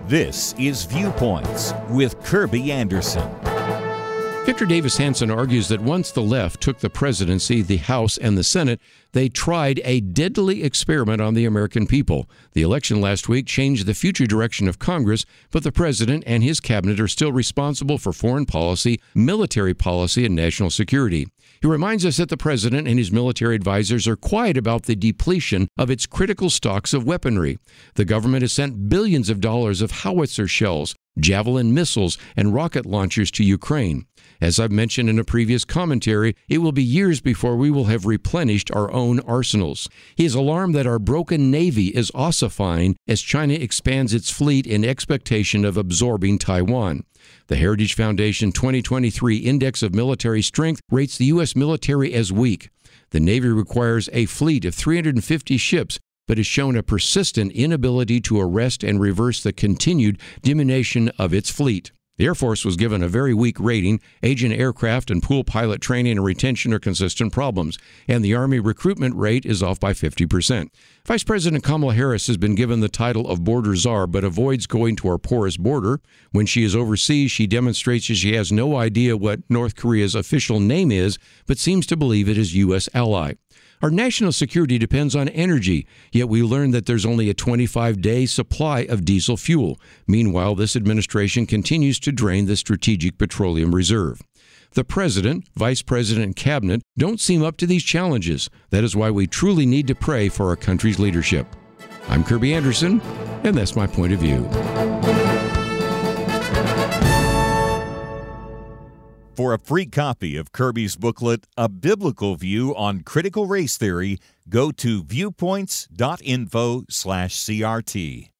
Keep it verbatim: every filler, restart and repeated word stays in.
This is Viewpoints with Kirby Anderson. Victor Davis Hanson argues that once the left took the presidency, the House, and the Senate, they tried a deadly experiment on the American people. The election last week changed the future direction of Congress, but the president and his cabinet are still responsible for foreign policy, military policy, and national security. He reminds us that the president and his military advisors are quiet about the depletion of its critical stocks of weaponry. The government has sent billions of dollars of howitzer shells, Javelin missiles, and rocket launchers to Ukraine. As I've mentioned in a previous commentary, it will be years before we will have replenished our own arsenals. He is alarmed that our broken Navy is ossifying as China expands its fleet in expectation of absorbing Taiwan. The Heritage Foundation twenty twenty-three Index of Military Strength rates the U S military as weak. The Navy requires a fleet of three hundred fifty ships, but has shown a persistent inability to arrest and reverse the continued diminution of its fleet. The Air Force was given a very weak rating. Agent aircraft and pool pilot training and retention are consistent problems, and the Army recruitment rate is off by fifty percent. Vice President Kamala Harris has been given the title of border czar, but avoids going to our porous border. When she is overseas, she demonstrates that she has no idea what North Korea's official name is, but seems to believe it is U S ally. Our national security depends on energy, yet we learn that there's only a twenty-five day supply of diesel fuel. Meanwhile, this administration continues to drain the Strategic Petroleum Reserve. The president, vice president, and cabinet don't seem up to these challenges. That is why we truly need to pray for our country's leadership. I'm Kirby Anderson, and that's my point of view. For a free copy of Kirby's booklet, A Biblical View on Critical Race Theory, go to viewpoints dot info slash CRT.